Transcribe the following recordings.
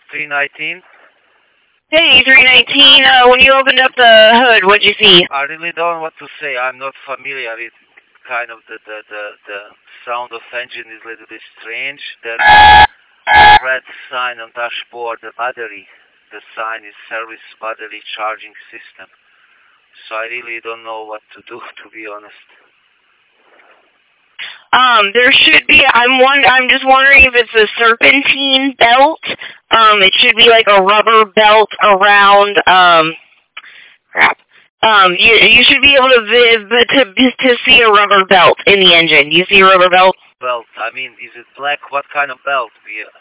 319. Hey, 319, when you opened up the hood, what'd you see? I really don't know what to say. I'm not familiar with kind of the sound of engine is a little bit strange. The red sign on dashboard, the battery, the sign is service battery charging system. So I really don't know what to do, to be honest. There should be, I'm just wondering if it's a serpentine belt. It should be like a rubber belt around, crap. You should be able to see a rubber belt in the engine. You see a rubber belt? Belt, I mean, is it black? What kind of belt?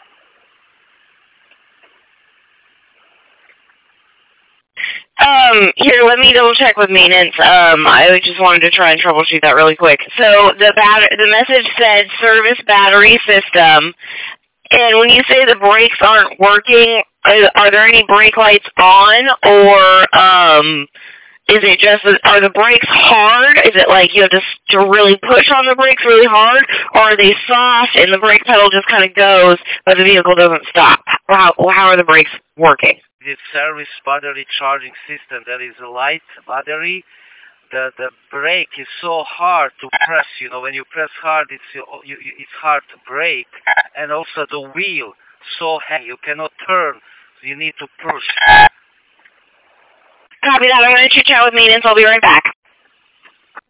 Here, let me double check with maintenance. I just wanted to try and troubleshoot that really quick. So the message said service battery system, and when you say the brakes aren't working, are there any brake lights on, or is it just, are the brakes hard? Is it like you have to really push on the brakes really hard, or are they soft and the brake pedal just kind of goes, but the vehicle doesn't stop? How are the brakes working? This service battery charging system, there is a light battery. The brake is so hard to press. You know, when you press hard, it's hard to brake, and also the wheel so heavy you cannot turn. So you need to push. Copy that. I'm going to chat with maintenance. I'll be right back.